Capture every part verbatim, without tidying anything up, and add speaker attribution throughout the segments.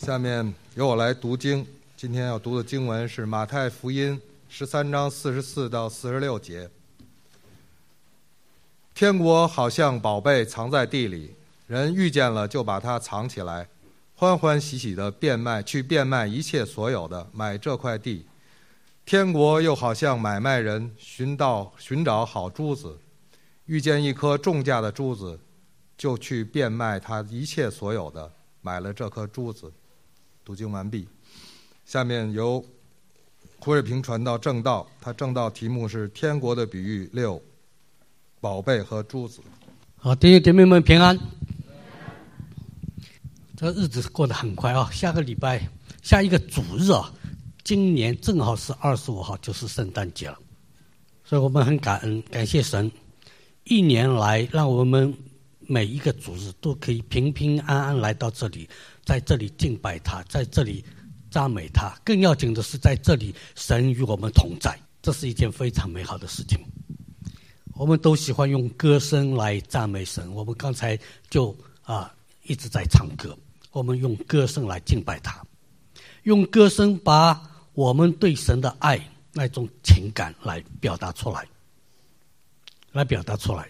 Speaker 1: 下面由我来读经。今天要读的经文是马太福音十三章四十四到四十六节。天国好像宝贝藏在地里，人遇见了就把它藏起来，欢欢喜喜的变卖，去变卖一切所有的，买这块地。天国又好像买卖人寻到寻找好珠子，遇见一颗重价的珠子，就去变卖他一切所有的，买了这颗珠子。读经完毕。下面由胡瑞平传道正道，他正道题目是天国的比喻六，宝贝和珠子。
Speaker 2: 好，弟兄姐妹们平安。这日子过得很快啊，下个礼拜下一个主日啊，今年正好是二十五号，就是圣诞节了。所以我们很感恩，感谢神，一年来让我们每一个主日都可以平平安安来到这里，在这里敬拜他，在这里赞美他。更要紧的是，在这里神与我们同在，这是一件非常美好的事情。我们都喜欢用歌声来赞美神，我们刚才就啊一直在唱歌，我们用歌声来敬拜他，用歌声把我们对神的爱那种情感来表达出来，来表达出来。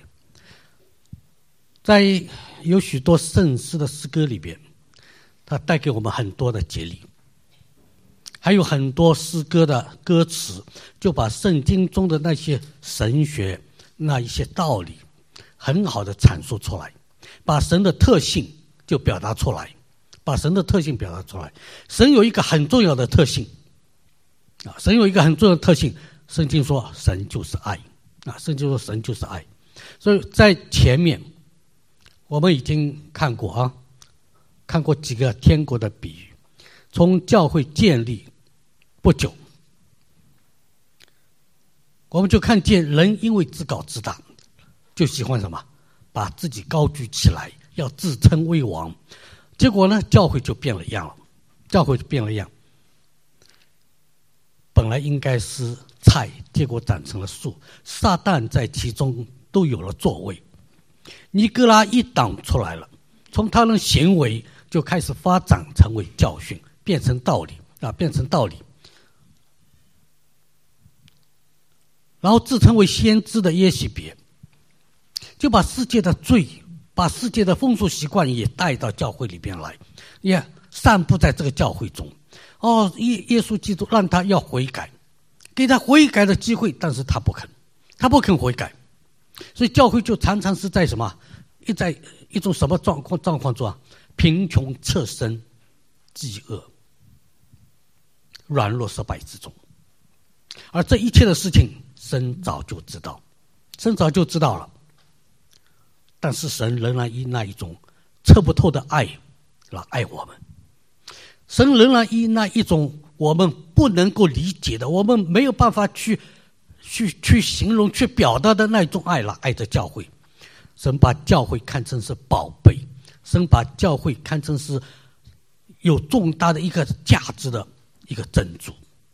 Speaker 2: 在有许多圣诗的诗歌里边，它带给我们很多的节力，还有很多诗歌的歌词就把圣经中的那些神学那一些道理很好的阐述出来，把神的特性就表达出来，把神的特性表达出来。神有一个很重要的特性啊，神有一个很重要的特性，圣经说神就是爱啊，圣经说神就是爱。所以在前面我们已经看过啊，看过几个天国的比喻。从教会建立不久，我们就看见人因为自高自大，就喜欢什么？把自己高举起来，要自称为王。结果呢，教会就变了样了。教会就变了样。本来应该是菜，结果长成了树。撒旦在其中都有了作为。尼哥拉一党出来了，从他的行为就开始发展成为教训，变成道理啊，变成道理。然后自称为先知的耶洗别，就把世界的罪，把世界的风俗习惯也带到教会里边来，也散布在这个教会中。哦，耶耶稣基督让他要悔改，给他悔改的机会，但是他不肯，他不肯悔改，所以教会就常常是在什么，一在一种什么状况状况中啊？贫穷侧身，饥饿，软弱失败之中。而这一切的事情，神早就知道，神早就知道了。但是神仍然以那一种测不透的爱来爱我们，神仍然以那一种我们不能够理解的，我们没有办法去去去形容、去表达的那种爱来爱着教会。神把教会看成是宝贝，神把教会看成是有重大的一个价值的一个珍珠。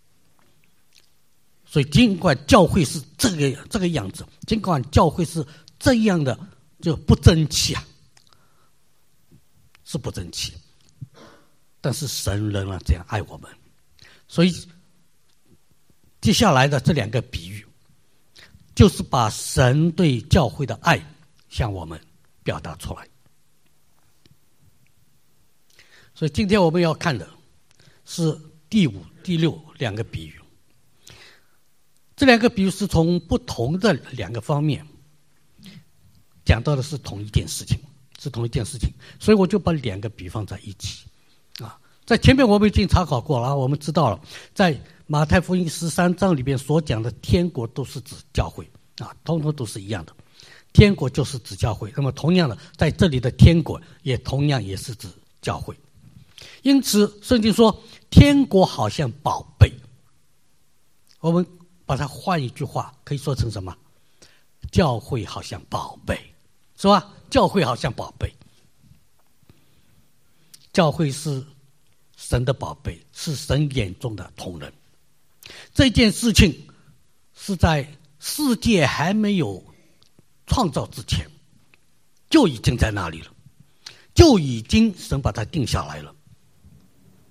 Speaker 2: 所以尽管教会是这个这个样子，尽管教会是这样的就不争气啊，是不争气，但是神仍然这样爱我们。所以接下来的这两个比喻，就是把神对教会的爱向我们表达出来。所以今天我们要看的是第五、第六两个比喻。这两个比喻是从不同的两个方面讲到的是同一件事情，是同一件事情，所以我就把两个比放在一起啊。在前面我们已经查考过了，我们知道了，在马太福音十三章里边所讲的天国都是指教会啊，通通都是一样的。天国就是指教会，那么同样的，在这里的天国也同样也是指教会。因此，圣经说天国好像宝贝，我们把它换一句话，可以说成什么？教会好像宝贝，是吧？教会好像宝贝，教会是神的宝贝，是神眼中的同人。这件事情是在世界还没有创造之前，就已经在那里了，就已经神把它定下来了。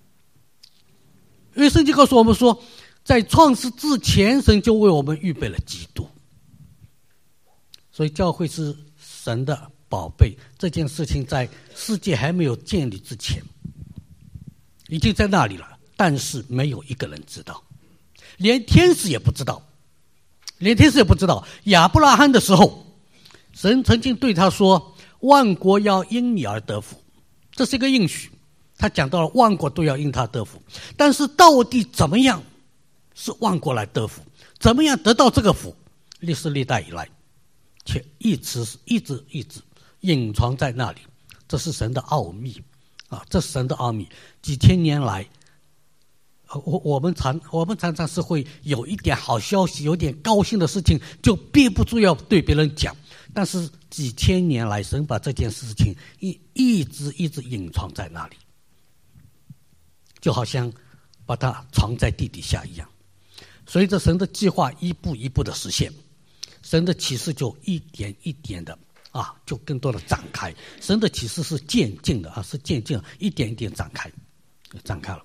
Speaker 2: 为圣经告诉我们说，在创世之前，神就为我们预备了基督。所以教会是神的宝贝，这件事情在世界还没有建立之前，已经在那里了，但是没有一个人知道，连天使也不知道，连天使也不知道。亚伯拉罕的时候，神曾经对他说，万国要因你而得福，这是一个应许。他讲到了万国都要因他得福，但是到底怎么样是万国来得福，怎么样得到这个福，历史历代以来却一直一直一直隐藏在那里，这是神的奥秘啊！这是神的奥秘。几千年来，我我们常我们常常是会有一点好消息，有点高兴的事情，就憋不住要对别人讲。但是几千年来，神把这件事情一一直一直隐藏在那里，就好像把它藏在地底下一样。随着神的计划一步一步的实现，神的启示就一点一点的啊，就更多的展开。神的启示是渐进的啊，是渐进，一点一点展开，展开了。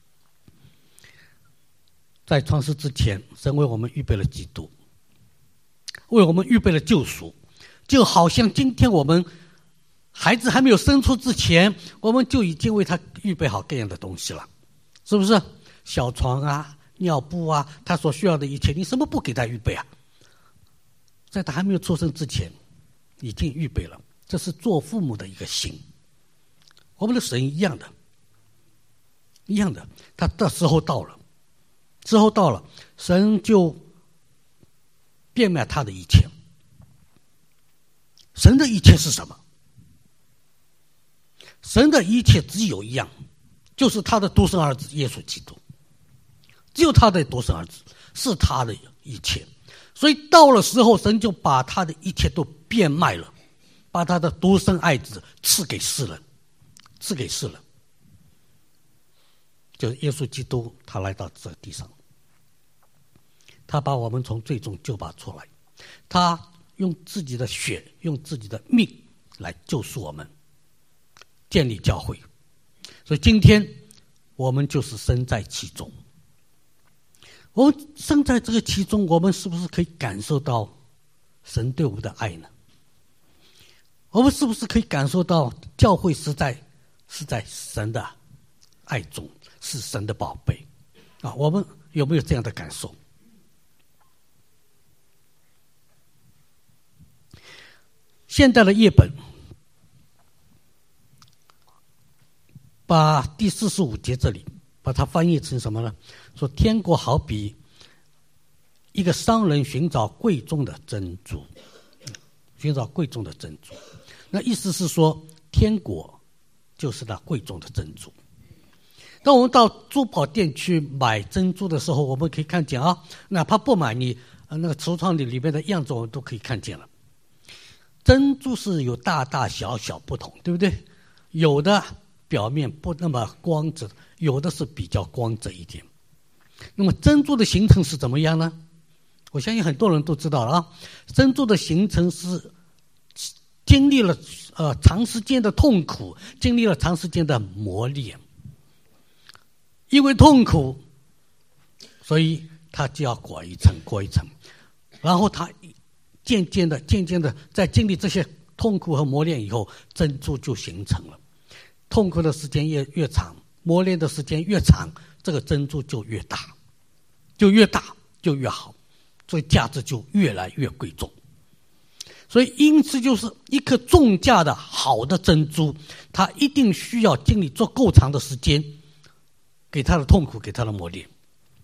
Speaker 2: 在创世之前，神为我们预备了基督，为我们预备了救赎，就好像今天我们孩子还没有生出之前，我们就已经为他预备好各样的东西了，是不是？小床啊，尿布啊，他所需要的一切，你什么不给他预备啊？在他还没有出生之前，已经预备了。这是做父母的一个心。我们的神一样的，一样的，他的时候到了，时候到了，神就变卖他的一切。神的一切是什么？神的一切只有一样，就是他的独生儿子耶稣基督。只有他的独生儿子是他的一切。所以到了时候，神就把他的一切都变卖了，把他的独生爱子赐给世人，赐给世人。就是耶稣基督，他来到这地上，他把我们从最终救拔出来，他用自己的血，用自己的命来救赎我们，建立教会。所以今天我们就是身在其中。我们身在这个其中，我们是不是可以感受到神对我们的爱呢？我们是不是可以感受到教会实在是在神的爱中，是神的宝贝啊？我们有没有这样的感受？现代的译本把第四十五节这里把它翻译成什么呢？说天国好比一个商人寻找贵重的珍珠，寻找贵重的珍珠。那意思是说，天国就是那贵重的珍珠。当我们到珠宝店去买珍珠的时候，我们可以看见啊，哪怕不买，你那个橱窗里里面的样子我们都可以看见了。珍珠是有大大小小不同，对不对？有的表面不那么光泽，有的是比较光泽一点。那么珍珠的形成是怎么样呢？我相信很多人都知道了啊。珍珠的形成是经历了呃长时间的痛苦，经历了长时间的磨练。因为痛苦，所以它就要裹一层，裹一层，然后它渐渐的、渐渐的，在经历这些痛苦和磨练以后，珍珠就形成了。痛苦的时间越越长，磨练的时间越长，这个珍珠就越大，就越大就越好，所以价值就越来越贵重。所以因此就是一颗重价的好的珍珠，它一定需要经历做够长的时间，给它的痛苦，给它的磨练。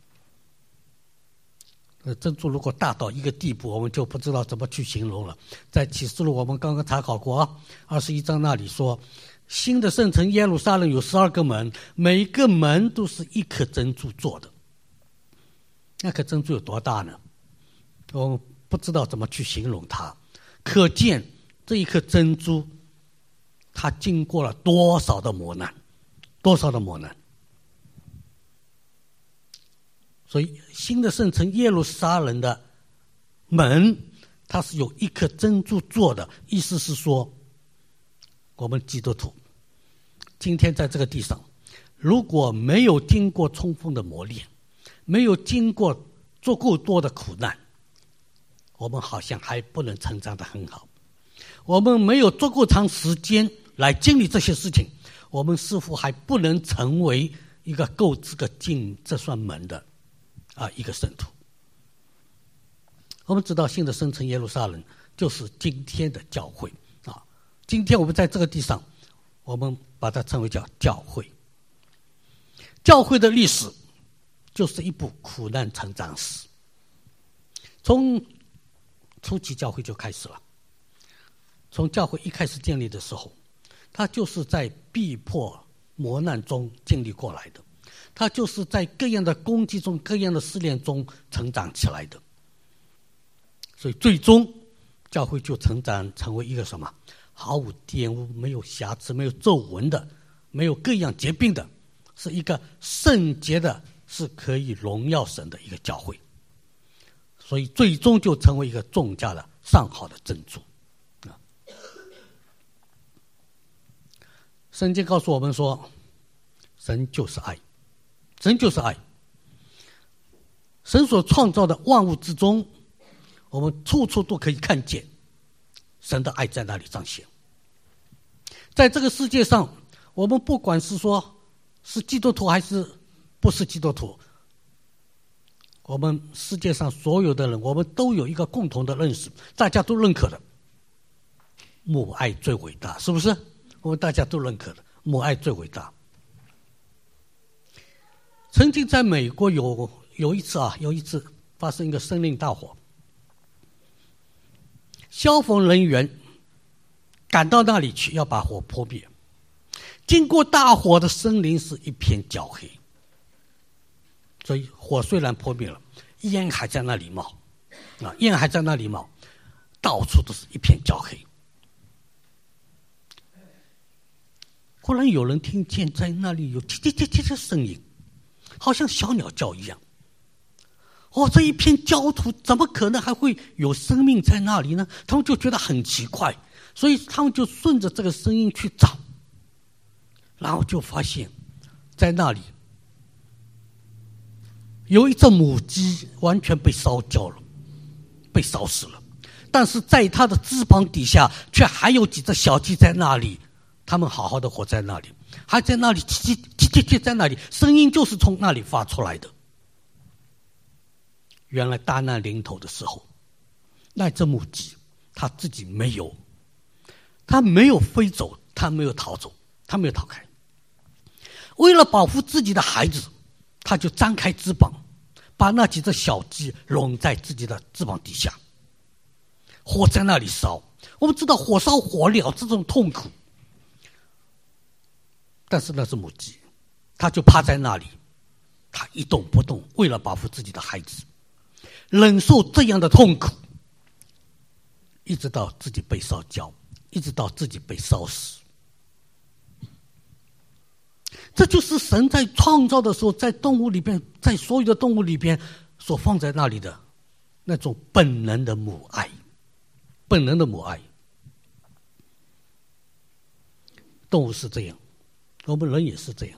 Speaker 2: 呃，珍珠如果大到一个地步，我们就不知道怎么去形容了。在启示录我们刚刚查考过啊，二十一章那里说，新的圣城耶路撒冷有十二个门，每一个门都是一颗珍珠做的。那颗珍珠有多大呢？我们不知道怎么去形容它。可见这一颗珍珠，它经过了多少的磨难，多少的磨难。所以新的圣城耶路撒冷的门，它是有一颗珍珠做的，意思是说，我们基督徒今天在这个地上， 如果没有经过充分的磨练，没有经过足够多的苦难，我们好像还不能成长得很好。我们没有足够长时间来经历这些事情，我们似乎还不能成为一个够资格进这扇门的啊一个圣徒。我们知道新的圣城耶路撒冷就是今天的教会啊。今天我们在这个地上，我们把它称为叫教会。教会的历史就是一部苦难成长史，从初期教会就开始了。从教会一开始建立的时候，它就是在逼迫磨难中经历过来的，它就是在各样的攻击中、各样的试炼中成长起来的。所以最终教会就成长成为一个什么？毫无玷污、没有瑕疵、没有皱纹的，没有各样疾病的，是一个圣洁的，是可以荣耀神的一个教会。所以最终就成为一个重价的上好的珍珠。圣经告诉我们说，神就是爱，神就是爱。神所创造的万物之中，我们处处都可以看见神的爱在那里彰显。在这个世界上，我们不管是说是基督徒还是不是基督徒，我们世界上所有的人，我们都有一个共同的认识，大家都认可的，母爱最伟大，是不是？我们大家都认可的，母爱最伟大。曾经在美国有有一次啊，有一次发生一个森林大火，消防人员赶到那里去要把火扑灭。经过大火的森林是一片焦黑，所以火虽然扑灭了，烟还在那里冒，啊，烟还在那里冒，到处都是一片焦黑。忽然有人听见在那里有叽叽叽叽的声音，好像小鸟叫一样。哦，这一片焦土怎么可能还会有生命在那里呢？他们就觉得很奇怪，所以他们就顺着这个声音去找，然后就发现在那里有一只母鸡完全被烧焦了，被烧死了，但是在它的翅膀底下却还有几只小鸡在那里，它们好好的活在那里，还在那里叽叽叽叽叽在那里，声音就是从那里发出来的。原来大难临头的时候，那只母鸡它自己没有，它没有飞走，它没有逃走，它没有逃开。为了保护自己的孩子，它就张开翅膀，把那几只小鸡拢在自己的翅膀底下，火在那里烧。我们知道火烧火燎这种痛苦，但是那是母鸡，它就趴在那里，它一动不动，为了保护自己的孩子，忍受这样的痛苦，一直到自己被烧焦，一直到自己被烧死。这就是神在创造的时候，在动物里边，在所有的动物里边所放在那里的那种本能的母爱，本能的母爱。动物是这样，我们人也是这样。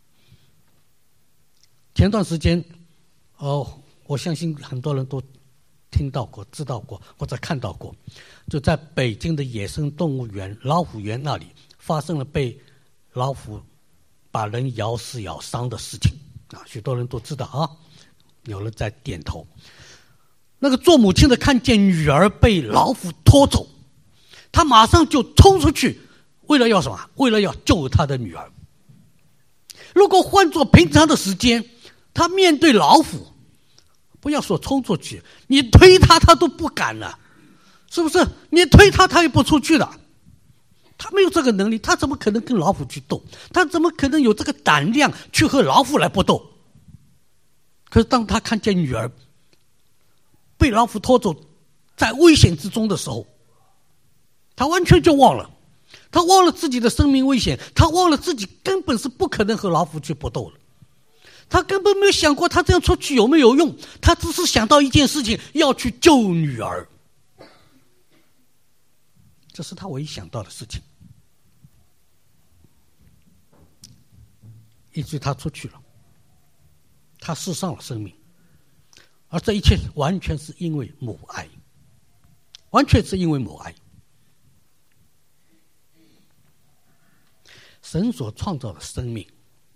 Speaker 2: 前段时间，哦，我相信很多人都听到过、知道过或者看到过，就在北京的野生动物园老虎园那里发生了被老虎把人咬死咬伤的事情啊，许多人都知道啊，有人在点头。那个做母亲的看见女儿被老虎拖走，她马上就冲出去，为了要什么？为了要救她的女儿。如果换作平常的时间，她面对老虎，不要说冲出去，你推她她都不敢了，是不是？你推她她也不出去了。他没有这个能力，他怎么可能跟老虎去斗？他怎么可能有这个胆量去和老虎来搏斗？可是当他看见女儿被老虎拖走，在危险之中的时候，他完全就忘了，他忘了自己的生命危险，他忘了自己根本是不可能和老虎去搏斗了。他根本没有想过他这样出去有没有用，他只是想到一件事情，要去救女儿，这是他唯一想到的事情。 以至于他出去了，他失丧了生命。而这一切完全是因为母爱，完全是因为母爱。神所创造的生命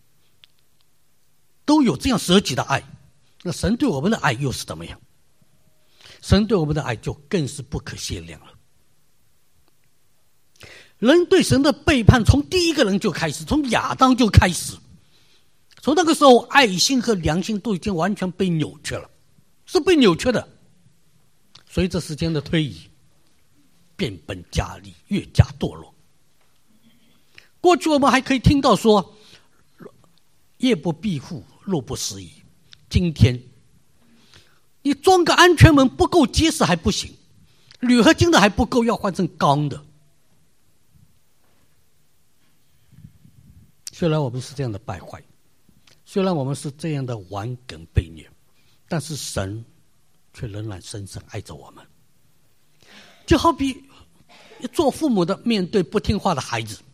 Speaker 2: 都有这样舍己的爱，那神对我们的爱又是怎么样？神对我们的爱就更是不可限量了。人对神的背叛从第一个人就开始，从亚当就开始，从那个时候爱心和良心都已经完全被扭曲了，是被扭曲的。随着时间的推移，变本加厉，越加堕落。过去我们还可以听到说夜不闭户，路不拾遗，今天你装个安全门不够结实还不行，铝合金的还不够，要换成钢的。虽然我们是这样的败坏，虽然我们是这样的顽梗悖逆，但是神却仍然深深爱着我们。就好比做父母的面对不听话的孩子，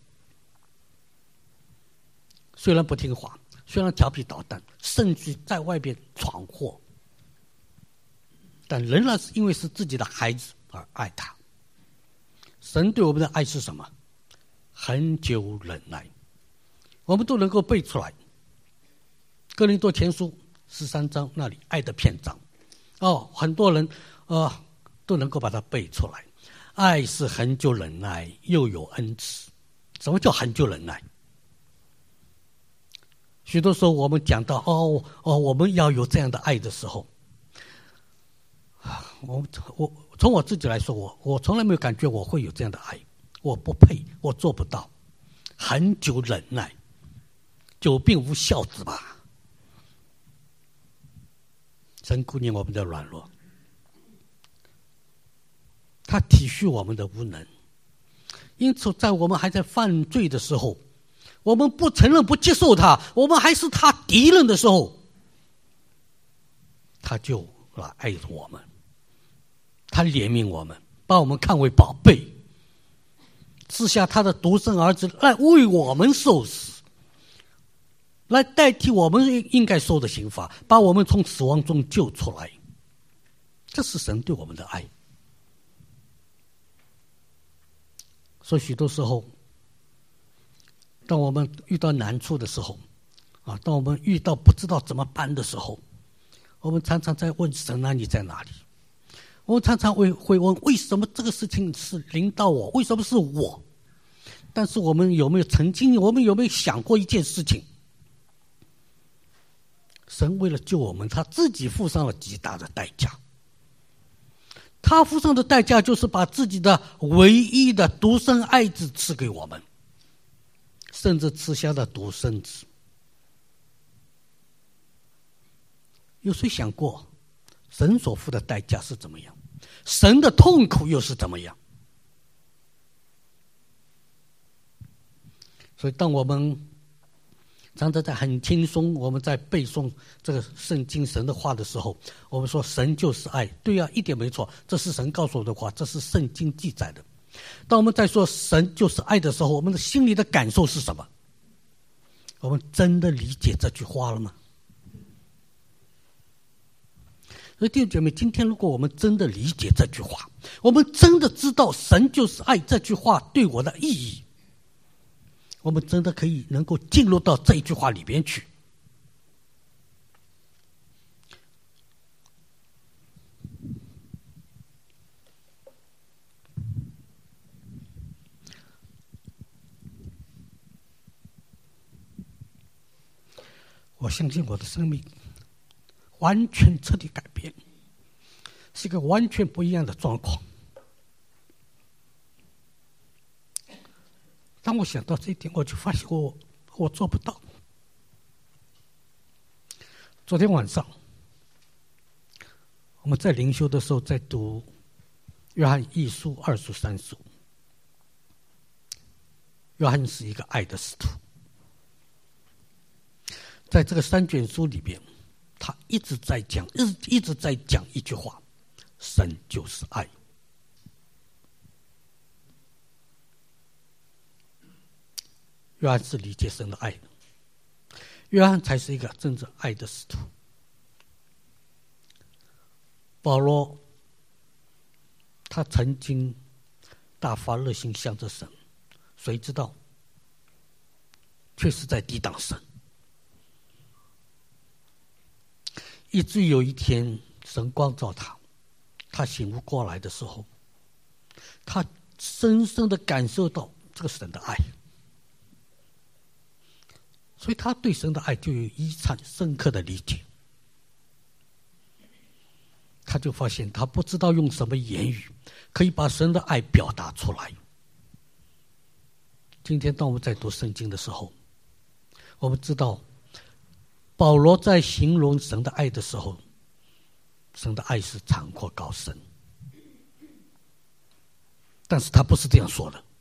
Speaker 2: 虽然不听话，虽然调皮捣蛋，甚至在外边闯祸，但仍然是因为是自己的孩子而爱他。神对我们的爱是什么？恒久忍耐，我们都能够背出来。哥林多前书十三章那里爱的篇章，哦，很多人呃都能够把它背出来。爱是恒久忍耐，又有恩慈。什么叫恒久忍耐？许多时候我们讲到哦哦，我们要有这样的爱的时候，我我从我自己来说，我我从来没有感觉我会有这样的爱，我不配，我做不到。恒久忍耐，久病无孝子吧。神顾念我们的软弱，他体恤我们的无能，因此在我们还在犯罪的时候，我们不承认不接受他，我们还是他敌人的时候，他就来爱我们，他怜悯我们，把我们看为宝贝，赐下他的独生儿子来为我们受死，来代替我们应该受的刑罚，把我们从死亡中救出来。这是神对我们的爱。所以许多时候，当我们遇到难处的时候，啊，当我们遇到不知道怎么办的时候，我们常常在问神啊，你在哪里？我们常常会会问，为什么这个事情是临到我？为什么是我？但是我们有没有曾经，我们有没有想过一件事情？神为了救我们，他自己付上了极大的代价。他付上的代价就是把自己的唯一的独生爱子赐给我们，甚至赐下了独生子。有谁想过神所付的代价是怎么样？神的痛苦又是怎么样？所以当我们常常在很轻松，我们在背诵这个圣经神的话的时候，我们说神就是爱，对啊，一点没错，这是神告诉我的话，这是圣经记载的。当我们在说神就是爱的时候，我们的心里的感受是什么？我们真的理解这句话了吗？所以弟兄姐妹，今天如果我们真的理解这句话，我们真的知道神就是爱这句话对我的意义，我们真的可以能够进入到这一句话里边去。我相信我的生命完全彻底改变，是一个完全不一样的状况。当我想到这一点，我就发现我我做不到。昨天晚上我们在灵修的时候在读约翰一书、二书、三书。约翰是一个爱的使徒，在这个三卷书里边，他一直在讲，一直一直在讲一句话：神就是爱。约翰是理解神的爱的， 约翰才是一个真正爱的使徒。保罗他曾经大发热心向着神，谁知道却是在抵挡神，以至于有一天神光照他，他醒悟过来的时候，他深深地感受到这个神的爱，所以他对神的爱就有一场深刻的理解。他就发现他不知道用什么言语可以把神的爱表达出来。今天当我们在读圣经的时候，我们知道保罗在形容神的爱的时候，神的爱是长阔高深，但是他不是这样说的。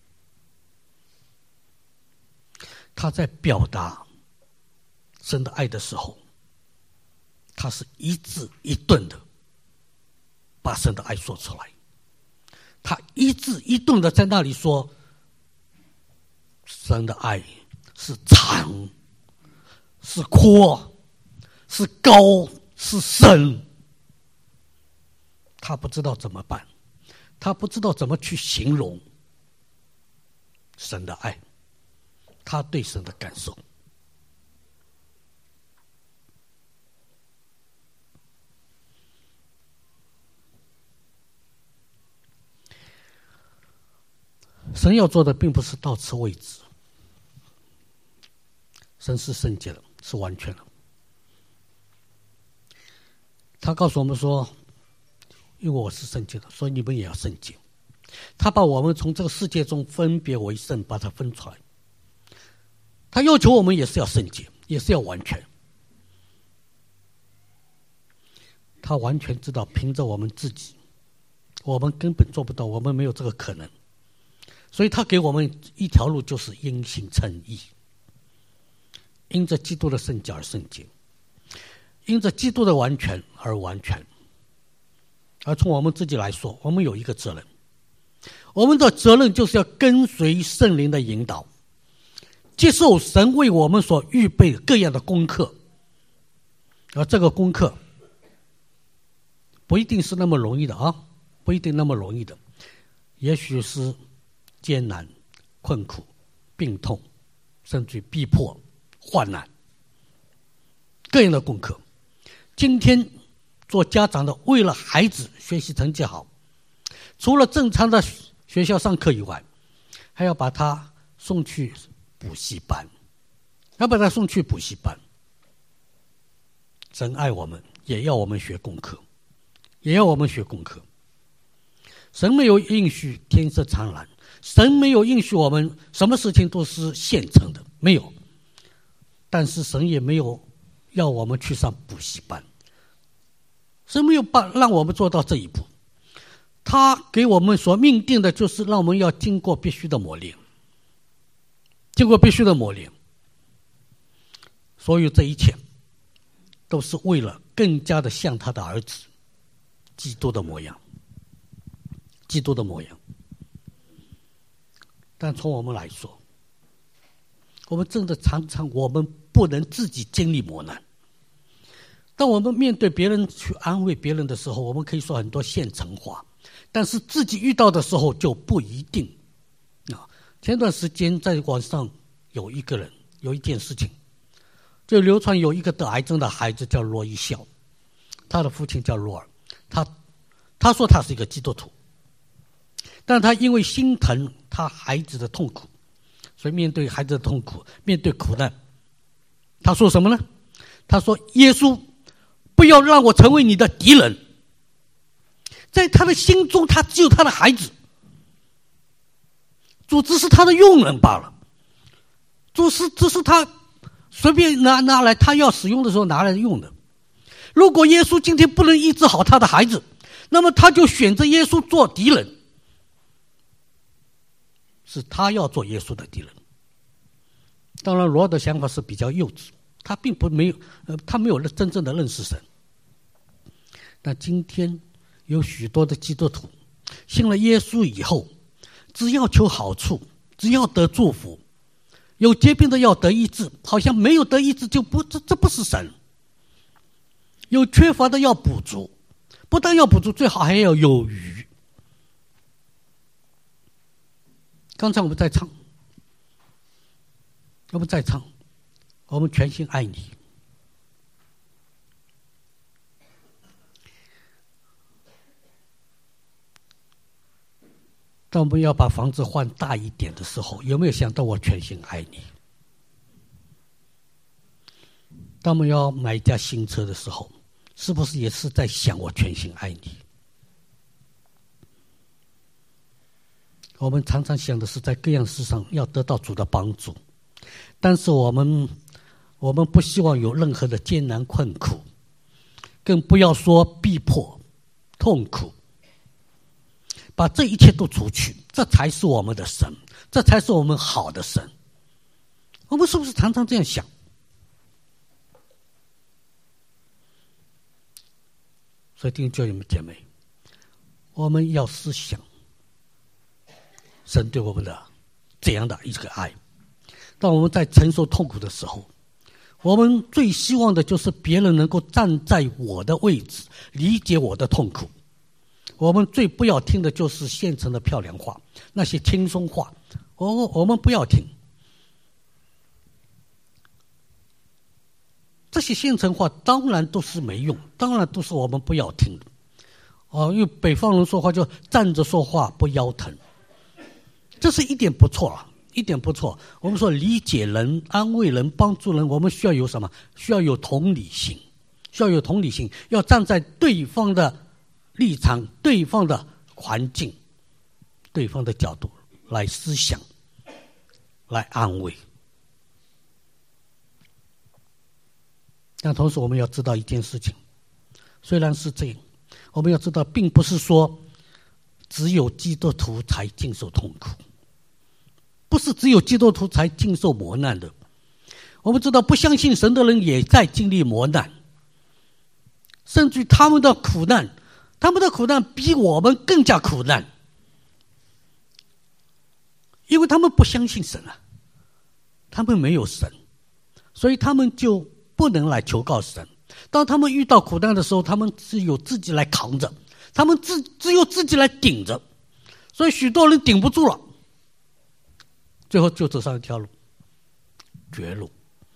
Speaker 2: 他在表达神的爱的时候，他是一字一顿的把神的爱说出来，他一字一顿的在那里说，神的爱是长，是阔，是高，是深。他不知道怎么办，他不知道怎么去形容神的爱，他对神的感受。神要做的并不是到此为止，神是圣洁的，是完全的。他告诉我们说，因为我是圣洁的，所以你们也要圣洁。他把我们从这个世界中分别为圣，把它分出来。他要求我们也是要圣洁，也是要完全。他完全知道凭着我们自己，我们根本做不到，我们没有这个可能。所以他给我们一条路，就是因信称义，因着基督的圣洁而圣洁，因着基督的完全而完全。而从我们自己来说，我们有一个责任，我们的责任就是要跟随圣灵的引导，接受神为我们所预备各样的功课。而这个功课不一定是那么容易的啊，不一定那么容易的，也许是艰难、困苦、病痛，甚至逼迫、患难，各样的功课。今天做家长的，为了孩子学习成绩好，除了正常的学校上课以外，还要把他送去补习班，要把他送去补习班。神爱我们，也要我们学功课，也要我们学功课。神没有应许天色常蓝，神没有应许我们什么事情都是现成的，没有。但是神也没有要我们去上补习班，神没有把让我们做到这一步。他给我们所命定的就是让我们要经过必须的磨练，经过必须的磨练。所有这一切都是为了更加的像他的儿子基督的模样，基督的模样。但从我们来说，我们真的常常我们不能自己经历磨难。当我们面对别人去安慰别人的时候，我们可以说很多现成话，但是自己遇到的时候就不一定。啊，前段时间在网上有一个人有一件事情，就流传有一个得癌症的孩子叫罗一笑，他的父亲叫罗尔，他他说他是一个基督徒，但他因为心疼他孩子的痛苦，所以面对孩子的痛苦，面对苦难，他说什么呢？他说：耶稣，不要让我成为你的敌人。在他的心中，他只有他的孩子，主只是他的用人罢了，主是只是他随便拿拿来，他要使用的时候拿来用的。如果耶稣今天不能医治好他的孩子，那么他就选择耶稣做敌人，是他要做耶稣的敌人。当然罗尔的想法是比较幼稚，他并不没有呃，他没有真正的认识神。但今天有许多的基督徒信了耶稣以后，只要求好处，只要得祝福， 有疾病的要得医治，好像没有得医治就不这这不是神。有缺乏的要补足，不但要补足，最好还要有余。刚才我们在唱，我们在唱，我们全心爱你。当我们要把房子换大一点的时候，有没有想到我全心爱你？当我们要买一架新车的时候，是不是也是在想我全心爱你？我们常常想的是在各样事上要得到主的帮助，但是我们我们不希望有任何的艰难困苦，更不要说逼迫、痛苦。把这一切都除去，这才是我们的神，这才是我们好的神。我们是不是常常这样想？所以弟兄姊妹姐妹，我们要思想神对我们的这样的一个爱。当我们在承受痛苦的时候，我们最希望的就是别人能够站在我的位置，理解我的痛苦。我们最不要听的就是现成的漂亮话，那些轻松话，我我们不要听。这些现成话当然都是没用，当然都是我们不要听的。哦，因为北方人说话就站着说话不腰疼，这是一点不错了，一点不错。我们说理解人、安慰人、帮助人，我们需要有什么？需要有同理心，需要有同理心，要站在对方的立场、对方的环境、对方的角度来思想，来安慰。但同时我们要知道一件事情，虽然是这样，我们要知道并不是说只有基督徒才经受痛苦，不是只有基督徒才经受磨难的。我们知道不相信神的人也在经历磨难，甚至他们的苦难他们的苦难比我们更加苦难，因为他们不相信神啊，他们没有神，所以他们就不能来求告神。当他们遇到苦难的时候，他们只有自己来扛着，他们自只有自己来顶着，所以许多人顶不住了，最后就走上一条路，绝路。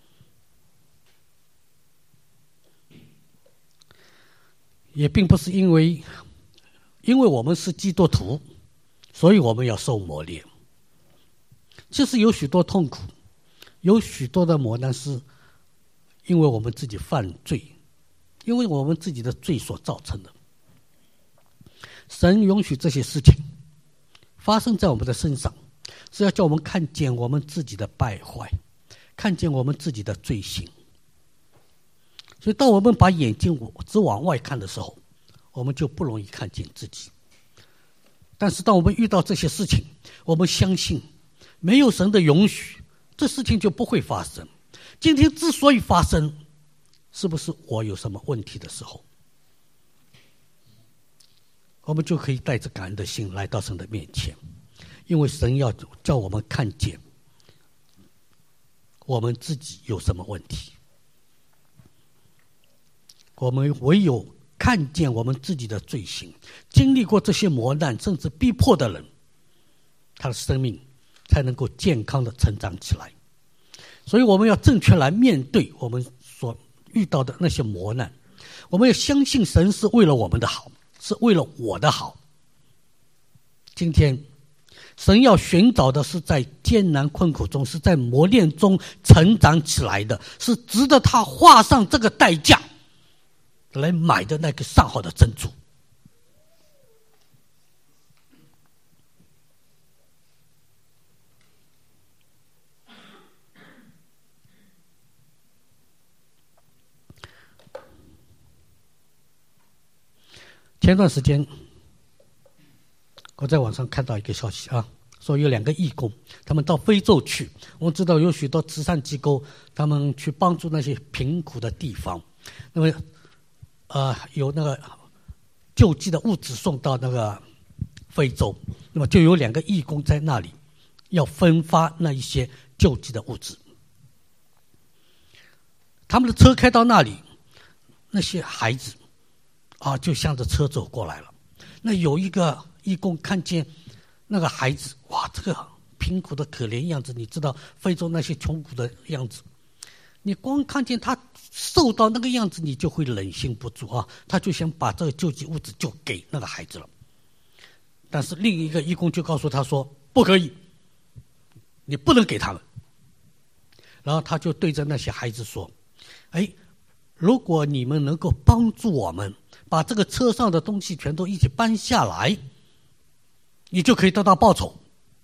Speaker 2: 也并不是因为因为我们是基督徒，所以我们要受磨练。其实有许多痛苦，有许多的磨难是因为我们自己犯罪，因为我们自己的罪所造成的。神允许这些事情发生在我们的身上，是要叫我们看见我们自己的败坏，看见我们自己的罪行。所以当我们把眼睛只往外看的时候，我们就不容易看见自己。但是当我们遇到这些事情，我们相信没有神的允许，这事情就不会发生。今天之所以发生，是不是我有什么问题的时候，我们就可以带着感恩的心来到神的面前，因为神要叫我们看见我们自己有什么问题。我们唯有看见我们自己的罪行，经历过这些磨难甚至逼迫的人，他的生命才能够健康的成长起来。所以我们要正确来面对我们所遇到的那些磨难，我们要相信神是为了我们的好，是为了我的好。今天神要寻找的是在艰难困苦中，是在磨练中成长起来的，是值得他花上这个代价来买的那个上好的珍珠。前段时间我在网上看到一个消息啊，说有两个义工，他们到非洲去。我们知道有许多慈善机构，他们去帮助那些贫苦的地方。那么呃，有那个救济的物资送到那个非洲，那么就有两个义工在那里，要分发那一些救济的物资。他们的车开到那里，那些孩子啊，就向着车走过来了。那有一个义工看见那个孩子，哇，这个贫苦的可怜样子，你知道非洲那些穷苦的样子，你光看见他瘦到那个样子，你就会忍心不住啊！他就想把这个救济物资就给那个孩子了。但是另一个义工就告诉他说：“不可以，你不能给他们。”然后他就对着那些孩子说：“哎，如果你们能够帮助我们把这个车上的东西全都一起搬下来，你就可以得到报酬。”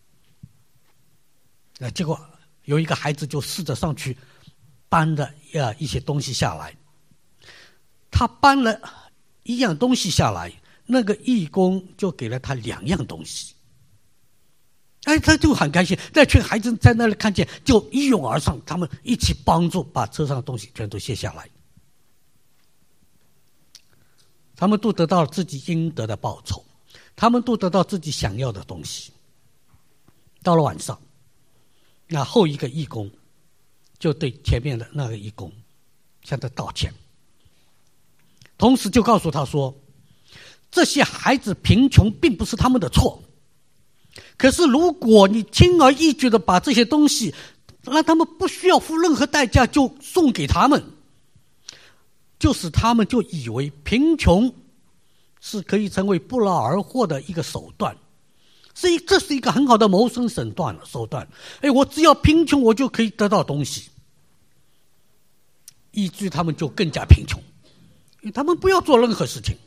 Speaker 2: 那结果有一个孩子就试着上去搬了呀一些东西下来。他搬了一样东西下来，那个义工就给了他两样东西。哎，他就很开心，那群孩子在那里看见，就一拥而上，他们一起帮助把车上的东西全都卸下来。他们都得到了自己应得的报酬，他们都得到自己想要的东西。到了晚上，那后一个义工就对前面的那个义工向他道歉，同时就告诉他说，这些孩子贫穷并不是他们的错，可是如果你轻而易举的把这些东西让他们不需要付任何代价就送给他们，就使他们就以为贫穷是可以成为不劳而获的一个手段，是一这是一个很好的谋生手段手段。哎，我只要贫穷我就可以得到东西，以至于他们就更加贫穷，因为他们不要做任何事情，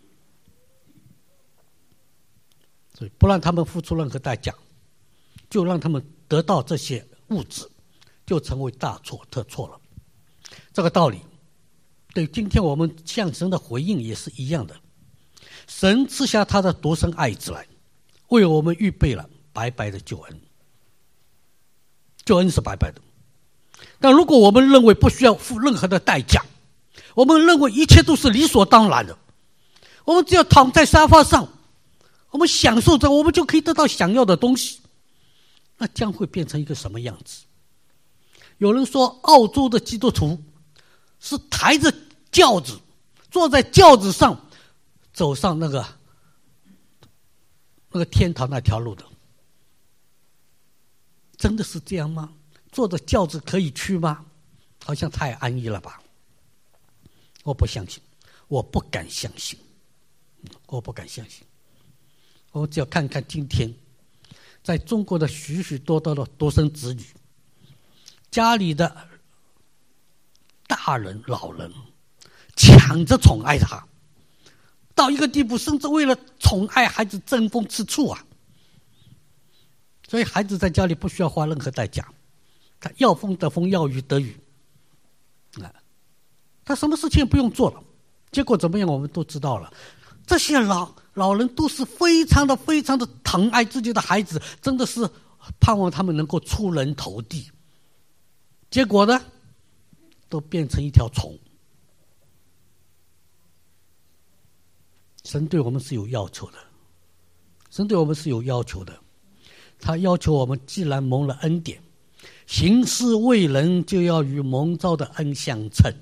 Speaker 2: 所以不让他们付出任何代价，就让他们得到这些物质，就成为大错特错了。这个道理对今天我们向神的回应也是一样的。神赐下他的独生爱子来，为我们预备了白白的救恩。救恩是白白的，但如果我们认为不需要付任何的代价，我们认为一切都是理所当然的，我们只要躺在沙发上，我们享受着，我们就可以得到想要的东西，那将会变成一个什么样子？有人说澳洲的基督徒是抬着轿子，坐在轿子上走上那个那个天堂那条路的。真的是这样吗？坐着轿子可以去吗？好像太安逸了吧。我不相信，我不敢相信，我不敢相信。我们只要看看今天在中国的许许多多的独生子女，家里的大人老人抢着宠爱他，到一个地步，甚至为了宠爱孩子争风吃醋啊！所以孩子在家里不需要花任何代价，他要风得风，要雨得雨，啊，他什么事情也不用做了。结果怎么样，我们都知道了。这些老老人都是非常的、非常的疼爱自己的孩子，真的是盼望他们能够出人头地。结果呢，都变成一条虫。神对我们是有要求的，神对我们是有要求的。他要求我们，既然蒙了恩典，行事为人就要与蒙召的恩相称。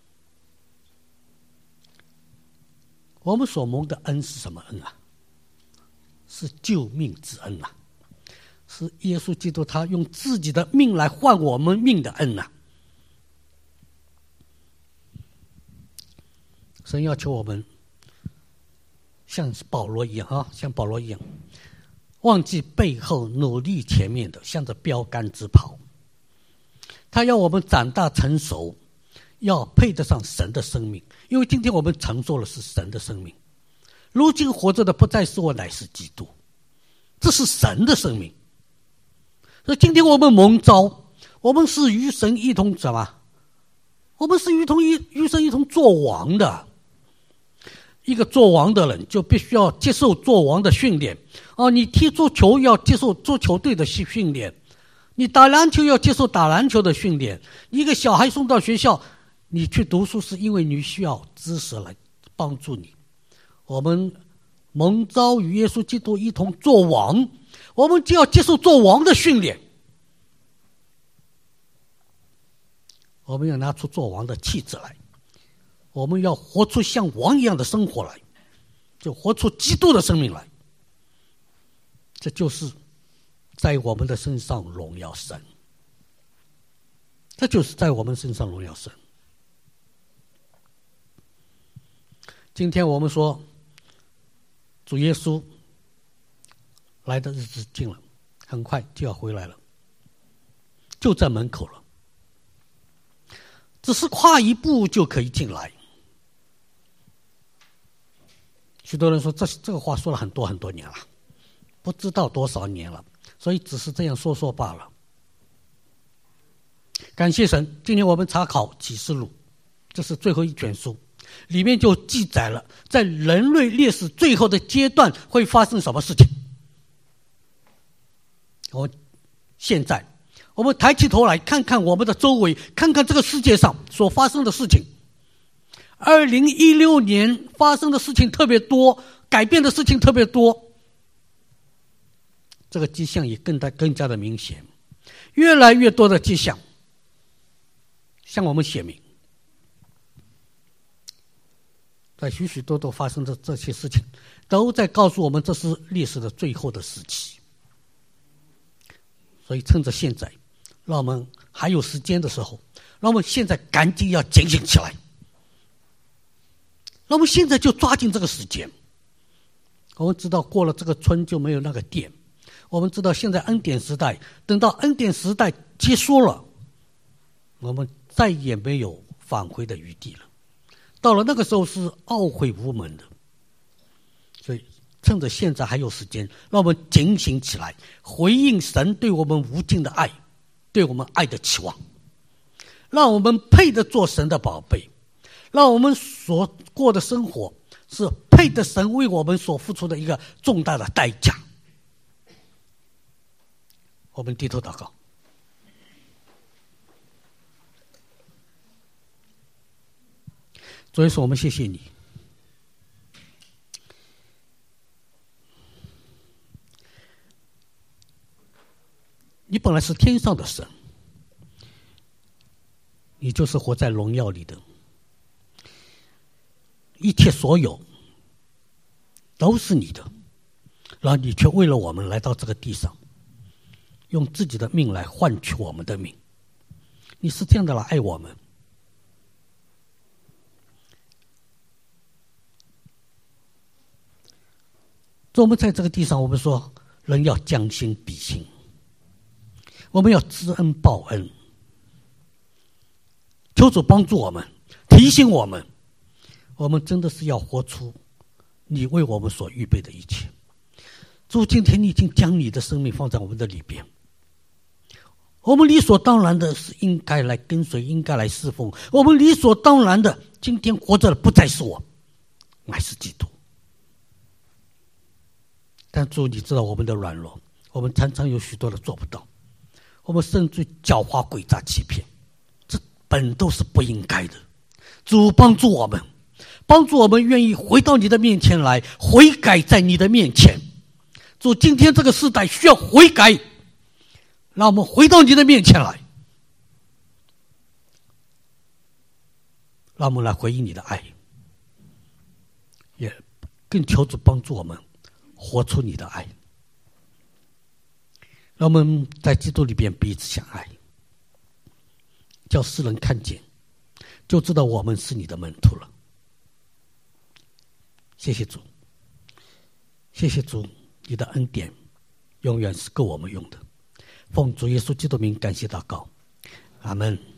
Speaker 2: 我们所蒙的恩是什么恩啊？是救命之恩啊，是耶稣基督他用自己的命来换我们命的恩啊。神要求我们像保罗一样啊，像保罗一样，忘记背后，努力前面的，向着标杆直跑。他要我们长大成熟，要配得上神的生命，因为今天我们承受的是神的生命。如今活着的不再是我，乃是基督，这是神的生命。所以今天我们蒙召，我们是与神一同什么？我们是与同一与神一同做王的。一个做王的人就必须要接受做王的训练哦，你踢足球要接受足球队的训练，你打篮球要接受打篮球的训练。一个小孩送到学校，你去读书是因为你需要知识来帮助你。我们蒙召与耶稣基督一同做王，我们就要接受做王的训练。 我们要拿出做王的气质来，我们要活出像王一样的生活来，就活出基督的生命来。这就是在我们的身上荣耀神，这就是在我们身上荣耀神。今天我们说主耶稣来的日子近了，很快就要回来了，就在门口了，只是跨一步就可以进来。许多人说这这个话说了很多很多年了，不知道多少年了，所以只是这样说说罢了。感谢神，今天我们查考启示录，这是最后一卷书，里面就记载了在人类历史最后的阶段会发生什么事情。我现在我们抬起头来看看我们的周围，看看这个世界上所发生的事情。二零一六年发生的事情特别多，改变的事情特别多，这个迹象也更加更加的明显，越来越多的迹象向我们显明，在许许多多发生的这些事情都在告诉我们，这是历史的最后的时期。所以趁着现在，让我们还有时间的时候，让我们现在赶紧要警醒起来，让我们现在就抓紧这个时间。我们知道过了这个村就没有那个店，我们知道现在恩典时代，等到恩典时代结束了，我们再也没有返回的余地了，到了那个时候是懊悔无门的。所以趁着现在还有时间，让我们警醒起来，回应神对我们无尽的爱，对我们爱的期望，让我们配得做神的宝贝，让我们所过的生活是配得神为我们所付出的一个重大的代价。我们低头祷告。主耶稣，我们谢谢你，你本来是天上的神，你就是活在荣耀里的，一切所有都是你的，然后你却为了我们来到这个地上，用自己的命来换取我们的命。你是这样的来爱我们。我们在这个地上，我们说人要将心比心，我们要知恩报恩。求主帮助我们，提醒我们，我们真的是要活出你为我们所预备的一切。主，今天你已经将你的生命放在我们的里边，我们理所当然的是应该来跟随，应该来侍奉。我们理所当然的，今天活着的不再是我，乃是基督。但主，你知道我们的软弱，我们常常有许多的做不到，我们甚至狡猾诡诈欺骗，这本都是不应该的。主，帮助我们，帮助我们愿意回到你的面前来，悔改在你的面前。主，今天这个时代需要悔改，让我们回到你的面前来，让我们来回应你的爱，也更求主帮助我们活出你的爱，让我们在基督里边彼此相爱，叫世人看见，就知道我们是你的门徒了。谢谢主，谢谢主，你的恩典永远是够我们用的。奉主耶稣基督名感谢祷告，阿们。